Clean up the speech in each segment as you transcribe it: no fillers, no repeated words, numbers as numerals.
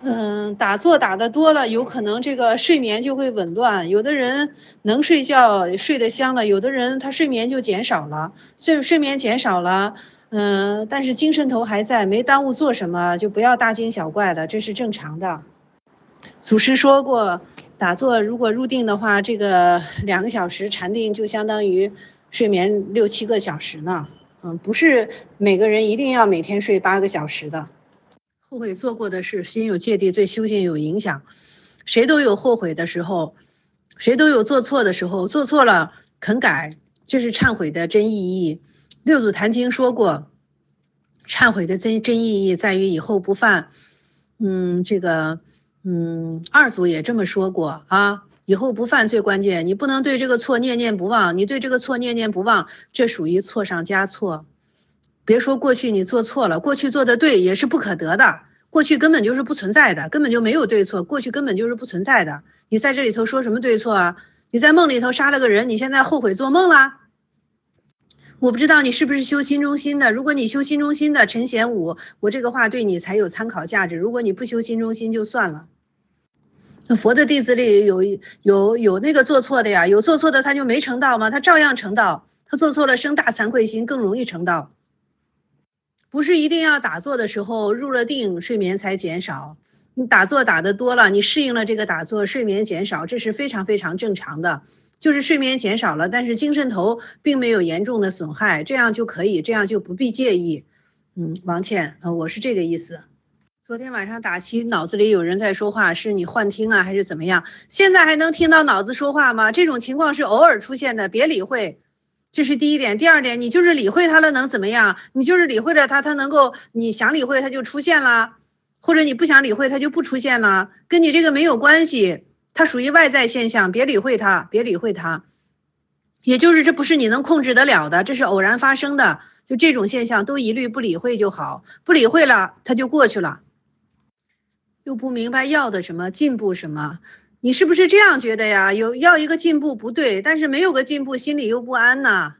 打坐打得多了，有可能这个睡眠就会紊乱。有的人能睡觉睡得香了，有的人他睡眠就减少了，睡眠减少了，但是精神头还在，没耽误做什么，就不要大惊小怪的，这是正常的。祖师说过，打坐如果入定的话，这个2个小时禅定就相当于睡眠6、7个小时呢。不是每个人一定要每天睡8个小时的。后悔做过的事，心有芥蒂，对修行有影响。谁都有后悔的时候，谁都有做错的时候，做错了肯改，这是忏悔的真意义。六祖坛经说过，忏悔的真意义在于以后不犯。二祖也这么说过啊，以后不犯最关键，你不能对这个错念念不忘，你对这个错念念不忘，这属于错上加错。别说过去你做错了，过去做的对也是不可得的，过去根本就是不存在的，根本就没有对错，过去根本就是不存在的。你在这里头说什么对错啊？你在梦里头杀了个人，你现在后悔做梦啦？我不知道你是不是修心中心的，如果你修心中心的陈显武，我这个话对你才有参考价值，如果你不修心中心就算了。佛的弟子里有那个做错的呀，有做错的他就没成道吗？他照样成道，他做错了生大惭愧心更容易成道。不是一定要打坐的时候入了定睡眠才减少，你打坐打得多了，你适应了这个打坐，睡眠减少，这是非常非常正常的，就是睡眠减少了，但是精神头并没有严重的损害，这样就可以，这样就不必介意。王倩，我是这个意思。昨天晚上打七，脑子里有人在说话，是你幻听啊还是怎么样？现在还能听到脑子说话吗？这种情况是偶尔出现的，别理会。这是第一点。第二点，你就是理会它了能怎么样？你就是理会了它，它能够你想理会它就出现了，或者你不想理会它就不出现了，跟你这个没有关系，它属于外在现象，别理会它，别理会它。也就是这不是你能控制得了的，这是偶然发生的，就这种现象都一律不理会就好，不理会了它就过去了。又不明白要的什么，进步什么，你是不是这样觉得呀？要一个进步不对，但是没有个进步心里又不安呢。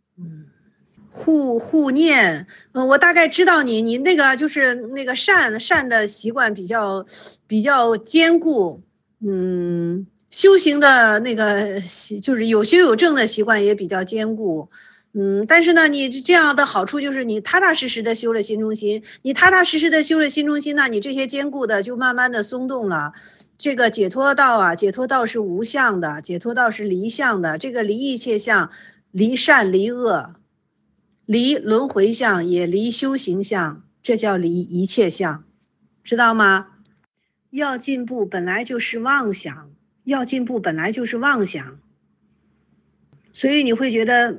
护念，我大概知道你那个就是那个善的习惯比较坚固，修行的那个就是有修有正的习惯也比较坚固。但是呢，你这样的好处就是你踏踏实实的修了心中心，你踏踏实实的修了心中心呢，你这些坚固的就慢慢的松动了。这个解脱道啊，解脱道是无相的，解脱道是离相的，这个离一切相，离善离恶，离轮回相，也离修行相，这叫离一切相，知道吗？要进步本来就是妄想，要进步本来就是妄想，所以你会觉得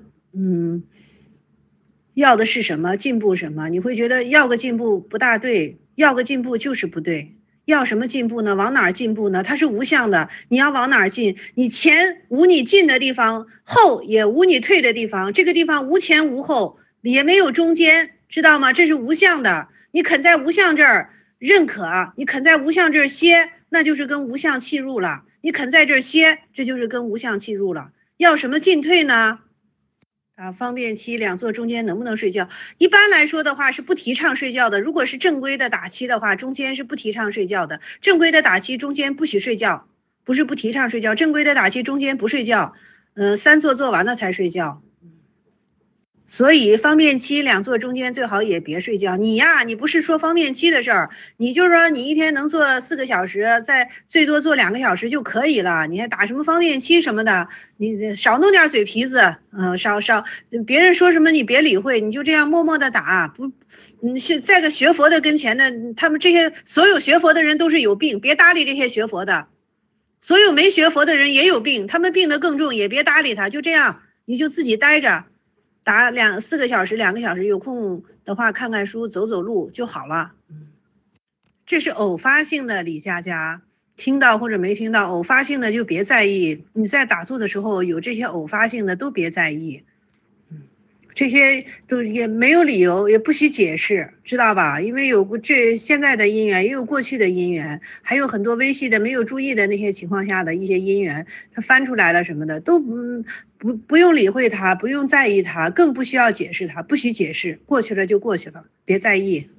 要的是什么，进步什么，你会觉得要个进步不大对，要个进步就是不对。要什么进步呢？往哪进步呢？它是无相的，你要往哪进？你前无你进的地方，后也无你退的地方，这个地方无前无后，也没有中间，知道吗？这是无相的，你肯在无相这儿认可，你肯在无相这儿歇，那就是跟无相契入了，你肯在这儿歇，这就是跟无相契入了。要什么进退呢？方便期两坐中间能不能睡觉？一般来说的话是不提倡睡觉的，如果是正规的打七的话，中间是不提倡睡觉的，正规的打七中间不许睡觉，不是不提倡睡觉，正规的打七中间不睡觉，3坐做完了才睡觉。所以方便期两坐中间最好也别睡觉。你呀，你不是说方便期的事儿，你就是说你一天能做4个小时，再最多做2个小时就可以了。你还打什么方便期什么的，你少弄点嘴皮子，少别人说什么你别理会，你就这样默默的打。不，是在个学佛的跟前的，他们这些所有学佛的人都是有病，别搭理这些学佛的。所有没学佛的人也有病，他们病得更重，也别搭理他，就这样，你就自己待着。打4个小时2个小时，有空的话看看书走走路就好了。这是偶发性的，李佳佳听到或者没听到，偶发性的就别在意，你在打坐的时候有这些偶发性的都别在意，这些都也没有理由，也不许解释，知道吧？因为有这现在的因缘，也有过去的因缘，还有很多微细的没有注意的那些情况下的一些因缘，它翻出来了什么的，都不用理会它，不用在意它，更不需要解释它，不许解释，过去了就过去了，别在意。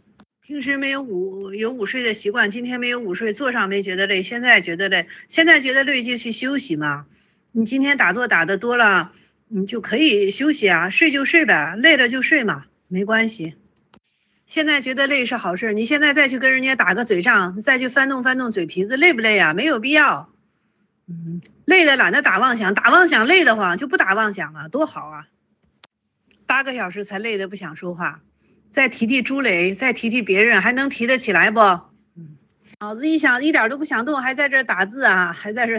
平时没有午睡的习惯，今天没有午睡，坐上没觉得累，现在觉得累，现在觉得累就去休息嘛。你今天打坐打的多了，你就可以休息啊，睡就睡呗，累了就睡嘛，没关系。现在觉得累是好事，你现在再去跟人家打个嘴仗，再去翻动嘴皮子，累不累啊？没有必要。累了懒得打妄想，打妄想累得慌，就不打妄想了，多好啊！8个小时才累得不想说话，再提提朱磊，再提提别人，还能提得起来不？脑子一想一点都不想动，还在这打字啊，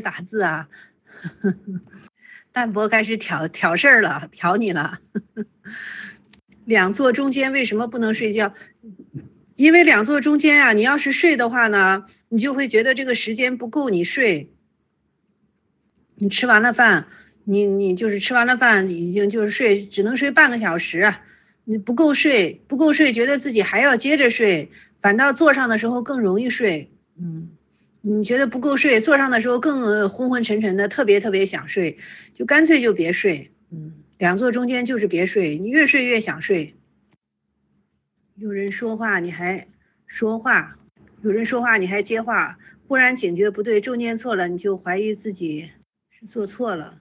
淡泊开始挑事儿了，挑你了。两座中间为什么不能睡觉？因为两座中间啊，你要是睡的话呢，你就会觉得这个时间不够你睡。你吃完了饭，你就是吃完了饭已经就是睡，只能睡半个小时，你不够睡，觉得自己还要接着睡，反倒坐上的时候更容易睡。你觉得不够睡，坐上的时候更昏昏沉沉的，特别想睡，就干脆就别睡。两座中间就是别睡，你越睡越想睡。有人说话你还说话，有人说话你还接话，忽然警觉不对，正念错了，你就怀疑自己是做错了。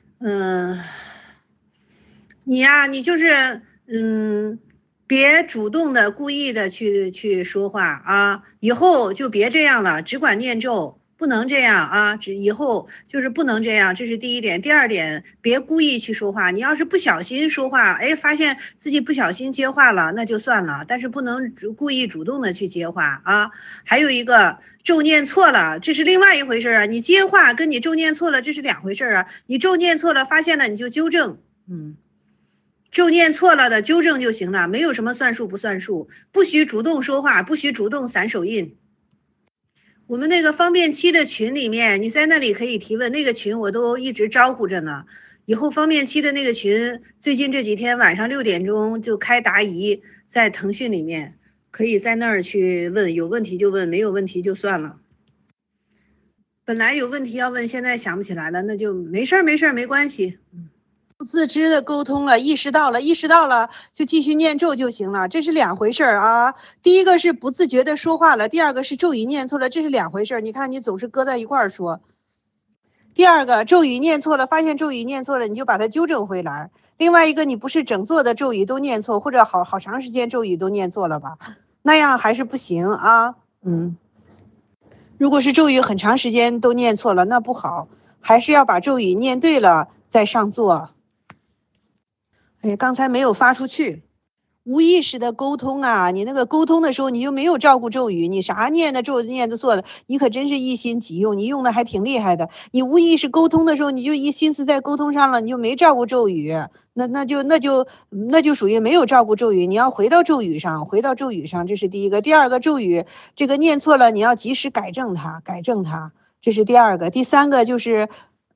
你呀，你就是别主动的故意的去说话啊，以后就别这样了，只管念咒，不能这样啊，以后就是不能这样，这是第一点。第二点，别故意去说话，你要是不小心说话，发现自己不小心接话了，那就算了，但是不能故意主动的去接话啊。还有一个，咒念错了，这是另外一回事啊，你接话跟你咒念错了这是两回事啊，你咒念错了发现了你就纠正。咒念错了的纠正就行了，没有什么算数不算数，不许主动说话，不许主动散手印。我们那个方便期的群里面，你在那里可以提问，那个群我都一直招呼着呢。以后方便期的那个群，最近这几天晚上6点钟就开答疑，在腾讯里面，可以在那儿去问，有问题就问，没有问题就算了。本来有问题要问，现在想不起来了，那就没事没关系。 自知的沟通了，意识到了就继续念咒就行了，这是两回事啊。第一个是不自觉的说话了，第二个是咒语念错了，这是两回事。你看你总是搁在一块儿说。第二个咒语念错了，发现咒语念错了，你就把它纠正回来。另外一个，你不是整座的咒语都念错，或者好长时间咒语都念错了吧？那样还是不行啊。如果是咒语很长时间都念错了，那不好，还是要把咒语念对了再上座。刚才没有发出去，无意识的沟通啊，你那个沟通的时候你就没有照顾咒语，你啥念的咒念的错的，你可真是一心几用，你用的还挺厉害的。你无意识沟通的时候，你就一心思在沟通上了，你就没照顾咒语，那就属于没有照顾咒语，你要回到咒语上，这是第一个。第二个，咒语这个念错了，你要及时改正它，这是第二个。第三个就是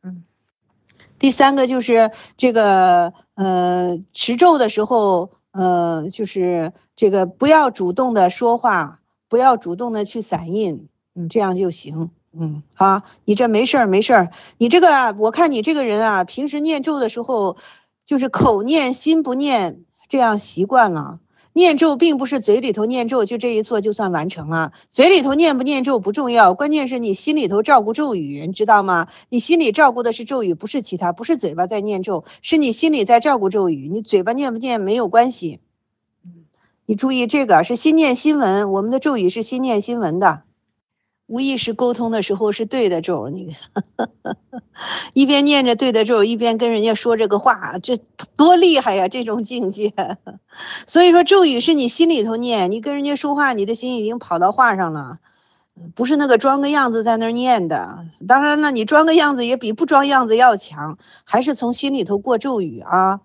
这个持咒的时候就是这个不要主动的说话，不要主动的去散印，这样就行。好，你这没事儿，你这个我看你这个人啊，平时念咒的时候就是口念心不念，这样习惯了。念咒并不是嘴里头念咒就这一做就算完成了，嘴里头念不念咒不重要，关键是你心里头照顾咒语，你知道吗？你心里照顾的是咒语，不是其他，不是嘴巴在念咒，是你心里在照顾咒语，你嘴巴念不念没有关系。你注意这个是心念心闻，我们的咒语是心念心闻的。无意识沟通的时候是对的咒，你一边念着对的咒，一边跟人家说这个话，这多厉害呀，这种境界。所以说咒语是你心里头念，你跟人家说话，你的心已经跑到话上了，不是那个装个样子在那儿念的。当然了，你装个样子也比不装样子要强，还是从心里头过咒语啊。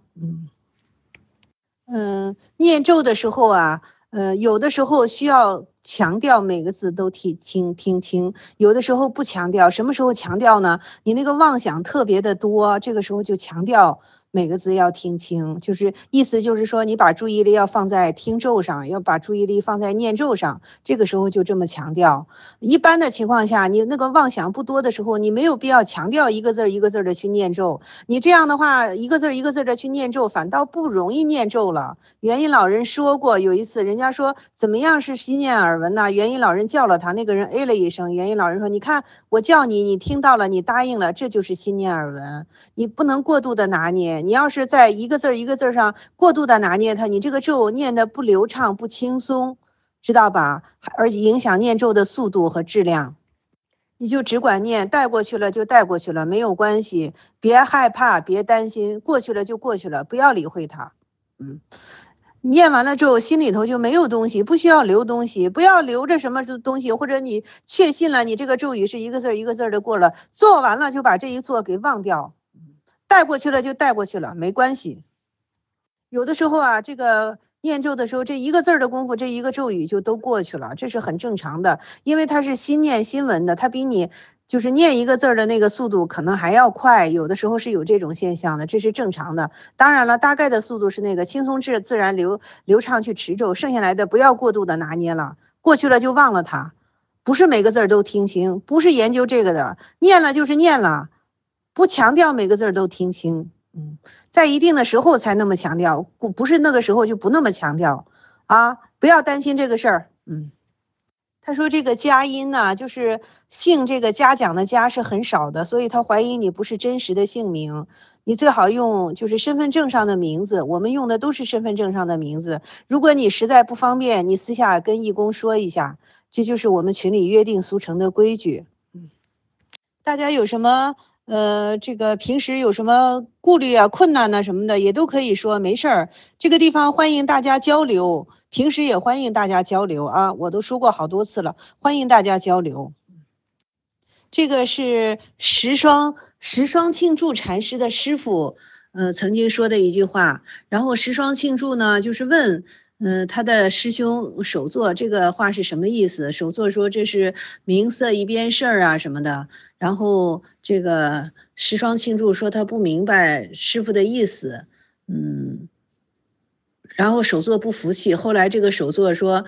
念咒的时候啊，有的时候需要强调每个字都听清，有的时候不强调。什么时候强调呢？你那个妄想特别的多，这个时候就强调每个字要听清，就是意思就是说你把注意力要放在听咒上，要把注意力放在念咒上，这个时候就这么强调。一般的情况下，你那个妄想不多的时候，你没有必要强调一个字一个字的去念咒，你这样的话一个字一个字的去念咒，反倒不容易念咒了。元音老人说过，有一次人家说怎么样是心念耳闻呢？元音老人叫了他，那个人哎了一声，元音老人说你看我叫你，你听到了，你答应了，这就是心念耳闻。你不能过度的拿捏，你要是在一个字一个字上过度的拿捏它，你这个咒念的不流畅不轻松，知道吧？而且影响念咒的速度和质量。你就只管念，带过去了就带过去了，没有关系，别害怕，别担心，过去了就过去了，不要理会它。念完了之后心里头就没有东西，不需要留东西，不要留着什么东西，或者你确信了你这个咒语是一个字一个字的过了，做完了就把这一做给忘掉，带过去了就带过去了，没关系。有的时候啊，这个念咒的时候，这一个字的功夫，这一个咒语就都过去了，这是很正常的，因为它是心念心闻的，它比你就是念一个字的那个速度可能还要快，有的时候是有这种现象的，这是正常的。当然了，大概的速度是那个轻松自然流畅去持咒，剩下来的不要过度的拿捏了，过去了就忘了它，不是每个字都听清，不是研究这个的，念了就是念了，不强调每个字都听清，在一定的时候才那么强调，不是那个时候就不那么强调啊，不要担心这个事儿。他说这个佳音呢，就是姓这个嘉奖的嘉是很少的，所以他怀疑你不是真实的姓名，你最好用就是身份证上的名字，我们用的都是身份证上的名字。如果你实在不方便，你私下跟义工说一下，这就是我们群里约定俗成的规矩。大家有什么这个平时有什么顾虑啊、困难啊什么的，也都可以说，没事儿。这个地方欢迎大家交流，平时也欢迎大家交流啊，我都说过好多次了，欢迎大家交流。这个是十双庆祝禅师的师傅曾经说的一句话，然后十双庆祝呢就是问他的师兄首座这个话是什么意思？首座说这是名色一边事啊什么的，然后这个十双庆祝说他不明白师傅的意思，然后首座不服气，后来这个首座说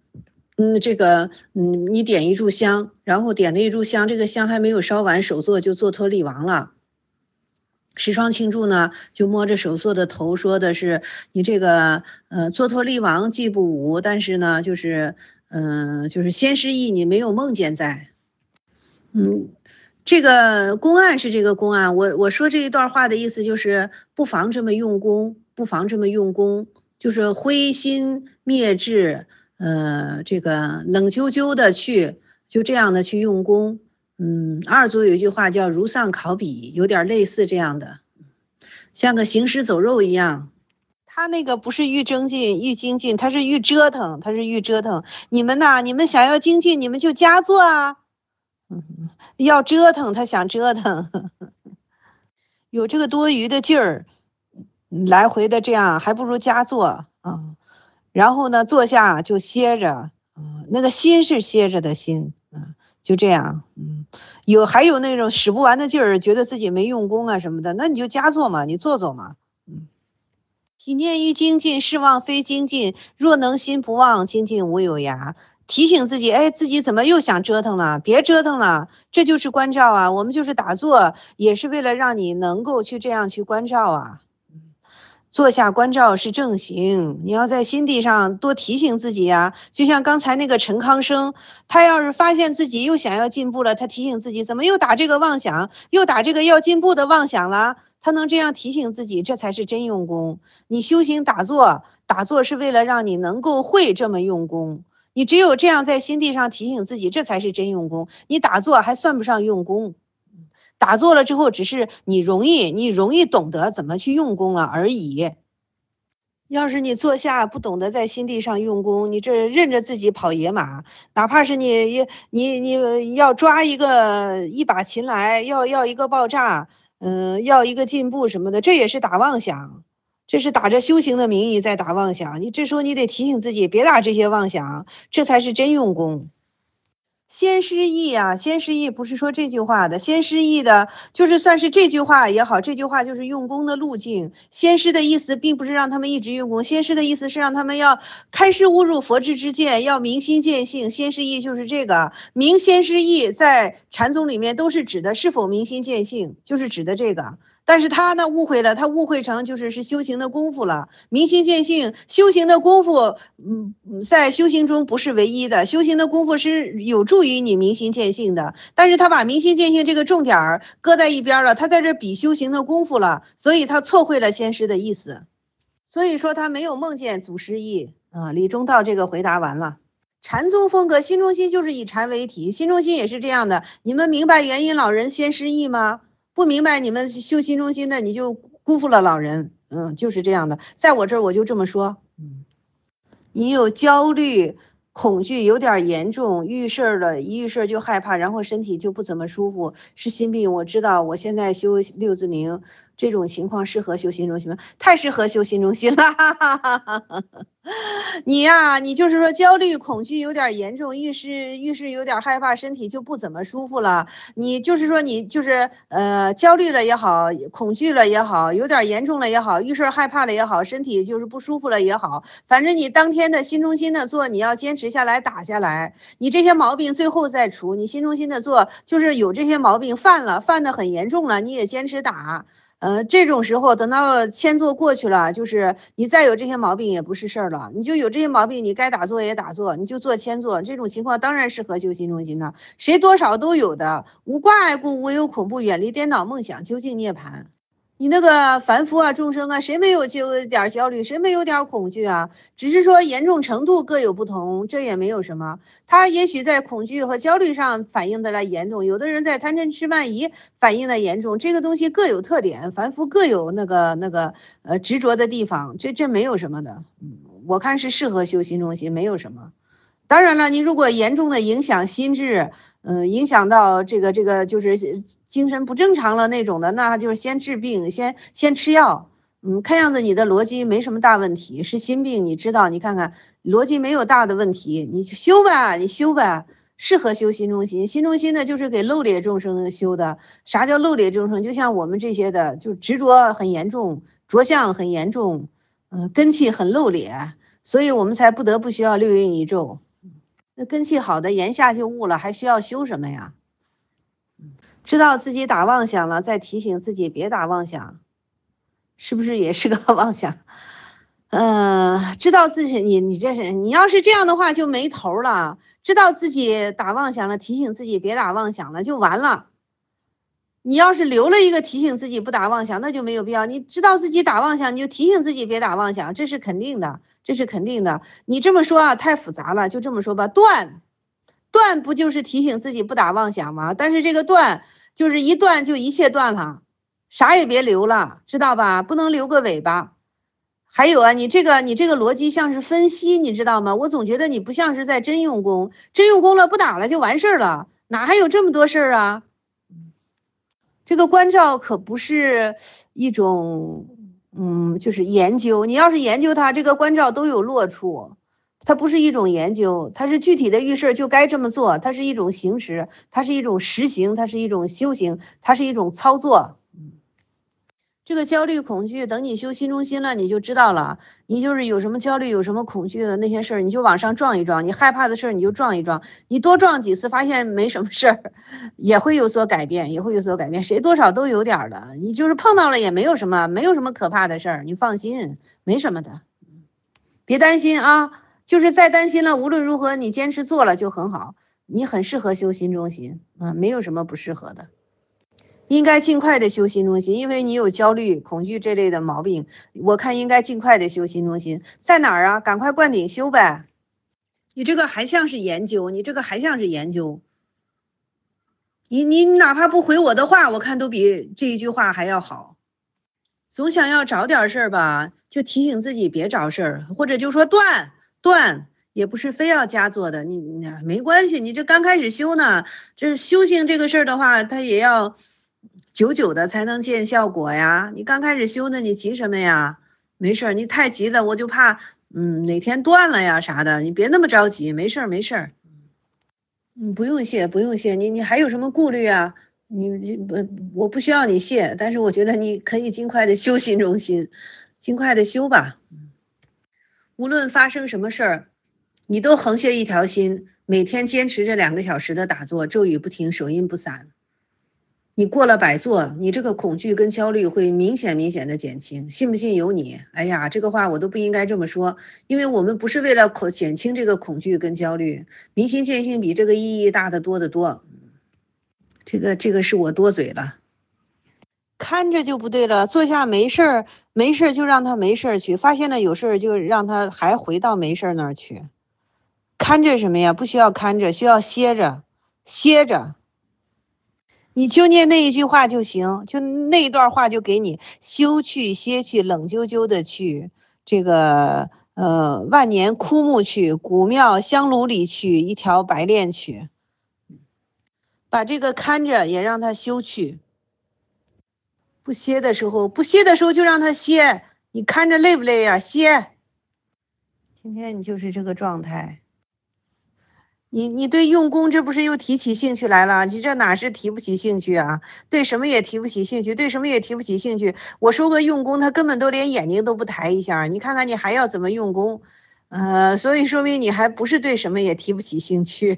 你点一炷香，然后点了一炷香，这个香还没有烧完，首座就做脱力王了。十双庆祝呢就摸着首座的头说的是你这个做脱力王既不无，但是呢就是先失忆，你没有梦见在。这个公案是这个公案，我说这一段话的意思就是不妨这么用功，就是灰心灭智这个冷啾啾的去就这样的去用功。二祖有一句话叫如丧考妣，有点类似这样的，像个行尸走肉一样。他那个不是愈精进，他是愈折腾，你们呐，你们想要精进，你们就加做啊。要折腾，他想折腾，有这个多余的劲儿，来回的这样，还不如加做然后呢，坐下就歇着，那个心是歇着的心，就这样，还有那种使不完的劲儿，觉得自己没用功啊什么的，那你就加做嘛，你做嘛，体念于精进，是妄非精进，若能心不忘，精进无有涯。提醒自己，自己怎么又想折腾了？别折腾了，这就是关照啊。我们就是打坐，也是为了让你能够去这样去关照啊。坐下关照是正行，你要在心地上多提醒自己啊。就像刚才那个陈康生，他要是发现自己又想要进步了，他提醒自己，怎么又打这个妄想，又打这个要进步的妄想了？他能这样提醒自己，这才是真用功。你修行打坐是为了让你能够会这么用功。你只有这样在心地上提醒自己，这才是真用功。你打坐还算不上用功，打坐了之后只是你容易懂得怎么去用功了而已。要是你坐下不懂得在心地上用功，你这任着自己跑野马，哪怕是你要抓一把琴来，要一个爆炸，要一个进步什么的，这也是打妄想。这是打着修行的名义在打妄想，你这时候你得提醒自己别打这些妄想，这才是真用功。 先失忆啊，先失忆不是说这句话的，先失忆的就是算是这句话也好，这句话就是用功的路径。先失的意思并不是让他们一直用功，先失的意思是让他们要开示悟入佛智之见，要明心见性。先失忆就是这个，明先失忆在禅宗里面都是指的是否明心见性，就是指的这个。但是他呢误会了，他误会成是修行的功夫了。明心见性，修行的功夫，在修行中不是唯一的，修行的功夫是有助于你明心见性的。但是他把明心见性这个重点搁在一边了，他在这比修行的功夫了，所以他错会了先师的意思。所以说他没有梦见祖师意啊。李中道这个回答完了。禅宗风格，心中心就是以禅为体，心中心也是这样的。你们明白元音老人先师意吗？不明白，你们修心中心的你就辜负了老人。就是这样的。在我这儿我就这么说。你有焦虑恐惧有点严重，遇事了，一遇事就害怕，然后身体就不怎么舒服，是心病。我知道我现在修六字明这种情况适合修心中心吗？太适合修心中心了。你呀，你就是说焦虑恐惧有点严重，遇事有点害怕，身体就不怎么舒服了。你就是说你就是焦虑了也好，恐惧了也好，有点严重了也好，遇事害怕了也好，身体就是不舒服了也好，反正你当天的心中心的做，你要坚持下来打下来。你这些毛病最后再除，你心中心的做就是有这些毛病犯得很严重了，你也坚持打。这种时候等到签做过去了，就是你再有这些毛病也不是事儿了，你就有这些毛病，你该打坐也打坐，你就做签做，这种情况当然适合修心中心了。谁多少都有的，无挂碍故，无有恐怖，远离颠倒梦想，究竟涅槃。你那个凡夫啊，众生啊，谁没有就点焦虑，谁没有点恐惧啊？只是说严重程度各有不同，这也没有什么。他也许在恐惧和焦虑上反应的来严重，有的人在贪嗔痴慢疑反应的严重，这个东西各有特点，凡夫各有那个执着的地方，这没有什么的。我看是适合修心中心，没有什么。当然了，你如果严重的影响心智，影响到这个就是精神不正常了那种的，那就是先治病，先吃药。看样子你的逻辑没什么大问题，是心病，你知道，你看看逻辑没有大的问题，你修吧，你修吧，适合修心中心。心中心呢，就是给漏劣众生修的。啥叫漏劣众生？就像我们这些的，就执着很严重，着相很严重，根气很漏劣，所以我们才不得不需要六运一咒。那根气好的言下就悟了，还需要修什么呀？知道自己打妄想了，再提醒自己别打妄想，是不是也是个妄想？知道自己你要是这样的话就没头了。知道自己打妄想了，提醒自己别打妄想了就完了。你要是留了一个提醒自己不打妄想，那就没有必要。你知道自己打妄想，你就提醒自己别打妄想，这是肯定的，这是肯定的。你这么说啊，太复杂了，就这么说吧。断不就是提醒自己不打妄想吗？但是这个断就是一断就一切断了，啥也别留了，知道吧？不能留个尾巴。还有啊，你这个逻辑像是分析，你知道吗？我总觉得你不像是在真用功，真用功了不打了就完事了，哪还有这么多事儿啊？这个关照可不是一种就是研究，你要是研究它，这个关照都有落处。它不是一种研究，它是具体的遇事就该这么做，它是一种行持，它是一种实行，它是一种修行，它是一种操作。这个焦虑恐惧，等你修心中心了，你就知道了。你就是有什么焦虑，有什么恐惧的那些事儿，你就往上撞一撞；你害怕的事儿，你就撞一撞。你多撞几次，发现没什么事儿，也会有所改变，也会有所改变。谁多少都有点的，你就是碰到了也没有什么可怕的事儿，你放心，没什么的，别担心啊。就是再担心了，无论如何你坚持做了就很好，你很适合修心中心啊，没有什么不适合的。应该尽快的修心中心，因为你有焦虑恐惧这类的毛病，我看应该尽快的修心中心。在哪儿啊？赶快灌顶修呗。你这个还像是研究，你哪怕不回我的话，我看都比这一句话还要好。总想要找点事儿吧，就提醒自己别找事儿，或者就说断，也不是非要加做的，你没关系，你这刚开始修呢，这修行这个事儿的话，它也要久久的才能见效果呀。你刚开始修呢，你急什么呀？没事，你太急了，我就怕哪天断了呀啥的，你别那么着急，没事。 不用谢，不用谢，你还有什么顾虑啊？我不需要你谢，但是我觉得你可以尽快的修心中心，尽快的修吧。无论发生什么事儿，你都横下一条心，每天坚持这2个小时的打坐，咒语不停，手音不散。你过了100座，你这个恐惧跟焦虑会明显的减轻，信不信由你。哎呀，这个话我都不应该这么说，因为我们不是为了减轻这个恐惧跟焦虑，明心见性比这个意义大得多得多。这个是我多嘴了。 看着就不对了，坐下没事儿就让他没事儿去，发现了有事儿就让他还回到没事儿那儿去。看着什么呀？不需要看着，需要歇着。你就念那一句话就行，就那一段话就给你休去歇去，冷啾啾的去，这个万年枯木去，古庙香炉里去，一条白练去。把这个看着也让他休去。不歇的时候就让他歇，你看着累不累呀？歇。今天你就是这个状态。你对用功这不是又提起兴趣来了？你这哪是提不起兴趣啊？对什么也提不起兴趣，对什么也提不起兴趣。我说个用功，他根本都连眼睛都不抬一下，你看看你还要怎么用功？所以说明你还不是对什么也提不起兴趣。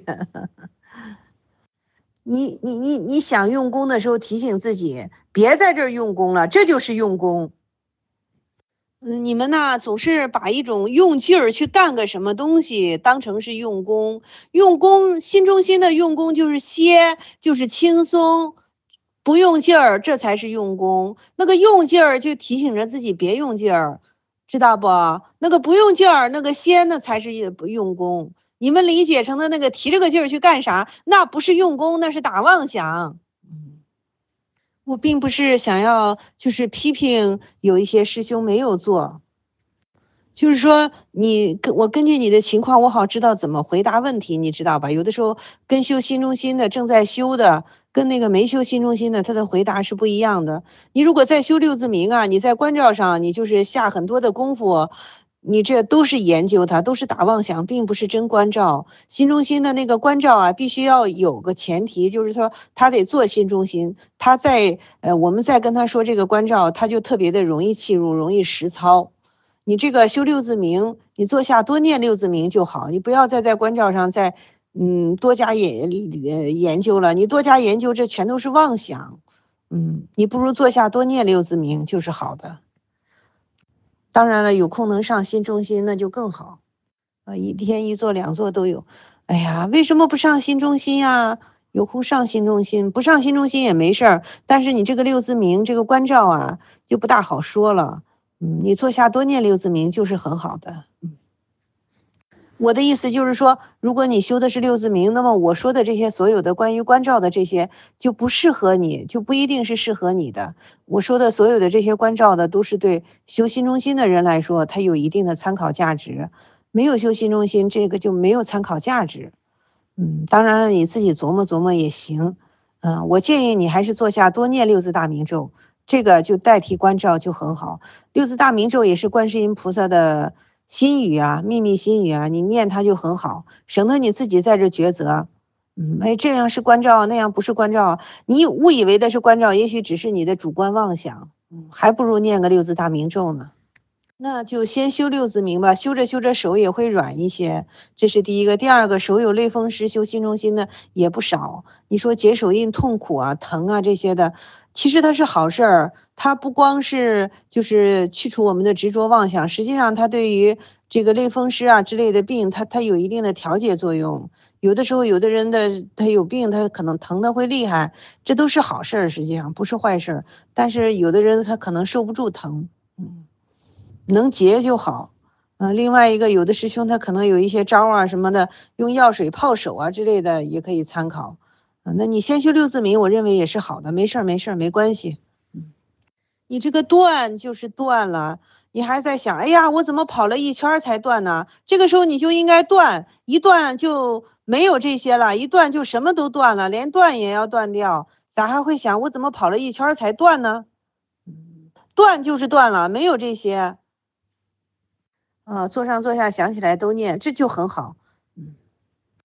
你想用功的时候提醒自己，别在这儿用功了，这就是用功。你们呢总是把一种用劲儿去干个什么东西当成是用功，心中心的用功就是歇，就是轻松，不用劲儿，这才是用功。那个用劲儿就提醒着自己别用劲儿，知道不？那个不用劲儿，那个歇那才是用功。你们理解成的那个提这个劲儿去干啥，那不是用功，那是打妄想。我并不是想要就是批评有一些师兄没有做，就是说我根据你的情况，我好知道怎么回答问题，你知道吧？有的时候跟修心中心的正在修的，跟那个没修心中心的，他的回答是不一样的。你如果在修六字明啊，你在关照上，你就是下很多的功夫，你这都是研究它，都是打妄想，并不是真关照。心中心的那个关照啊，必须要有个前提，就是说他得做心中心，他在我们再跟他说这个关照，他就特别的容易契入，容易实操。你这个修六字明，你坐下多念六字明就好，你不要再在关照上再多加研究了，你多加研究这全都是妄想。你不如坐下多念六字明就是好的。当然了，有空能上心中心那就更好一天1坐2坐都有。哎呀，为什么不上心中心呀？有空上心中心，不上心中心也没事儿，但是你这个六字明这个关照啊就不大好说了。你坐下多念六字明就是很好的。我的意思就是说，如果你修的是六字明，那么我说的这些所有的关于关照的这些就不适合你，就不一定是适合你的。我说的所有的这些关照的都是对修心中心的人来说，它有一定的参考价值。没有修心中心，这个就没有参考价值。当然了，你自己琢磨琢磨也行。我建议你还是坐下多念六字大明咒，这个就代替关照就很好。六字大明咒也是观世音菩萨的心语啊，秘密心语啊，你念它就很好，省得你自己在这抉择。这样是关照，那样不是关照，你误以为的是关照，也许只是你的主观妄想。还不如念个六字大明咒呢。那就先修六字明吧，修着修着手也会软一些，这是第一个。第二个，手有类风湿修心中心的也不少。你说解手印痛苦啊、疼啊这些的，其实它是好事儿。它不光是就是去除我们的执着妄想，实际上它对于这个类风湿啊之类的病，它有一定的调节作用。有的时候有的人的他有病，他可能疼的会厉害，这都是好事儿，实际上不是坏事儿。但是有的人他可能受不住疼。能结就好。另外一个有的师兄他可能有一些招啊什么的，用药水泡手啊之类的也可以参考。那你先修六字明，我认为也是好的，没事没关系。你这个断就是断了，你还在想，哎呀，我怎么跑了一圈才断呢？这个时候你就应该断，一断就没有这些了，一断就什么都断了，连断也要断掉，咋还会想我怎么跑了一圈才断呢？断就是断了，没有这些。坐上坐下想起来都念，这就很好。